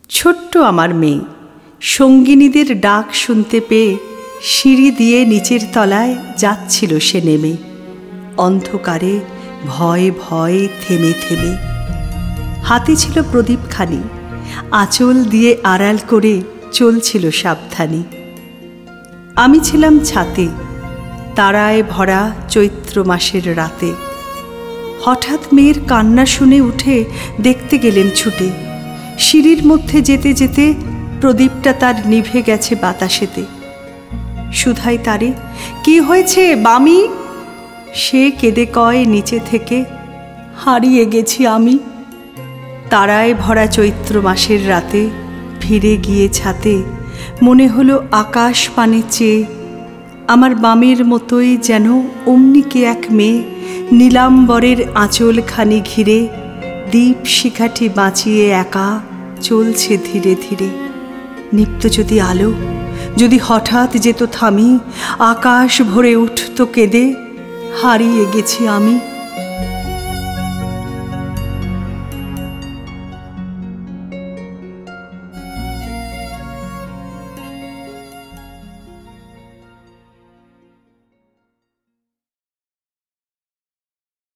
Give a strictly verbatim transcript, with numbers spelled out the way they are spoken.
ছোট্ট আমার মেয়ে সঙ্গিনীদের ডাক শুনতে পেয়ে সিঁড়ি দিয়ে নিচের তলায় যাচ্ছিল সে নেমে, অন্ধকারে ভয়ে ভয়ে থেমে থেমে। হাতে ছিল প্রদীপখানি, আঁচল দিয়ে আড়াল করে চলছিল সাবধানে। আমি ছিলাম ছাতে, তারায় ভরা চৈত্র মাসের রাতে। হঠাৎ মেয়ের কান্না শুনে উঠে দেখতে গেলেম ছুটে। সিঁড়ির মধ্যে যেতে যেতে প্রদীপটা তার নিভে গেছে বাতাসেতে। সুধাই তারে, কি হয়েছে বামি? সে কেঁদে কয় নিচে থেকে, হারিয়ে গেছি আমি। তারায় ভরা চৈত্র মাসের রাতে ফিরে গিয়ে ছাতে মনে হলো আকাশ পানে চেয়ে আমার বামের মতোই যেন অমনি কে এক মেয়ে নীলাম্বরের আঁচলখানি ঘিরে দীপ শিখাটি বাঁচিয়ে একা চলছে ধীরে ধীরে। নিপ্ত যদি আলো, যদি হঠাৎ যেত থামি, আকাশ ভরে উঠত কেঁদে, হারিয়ে গেছি আমি।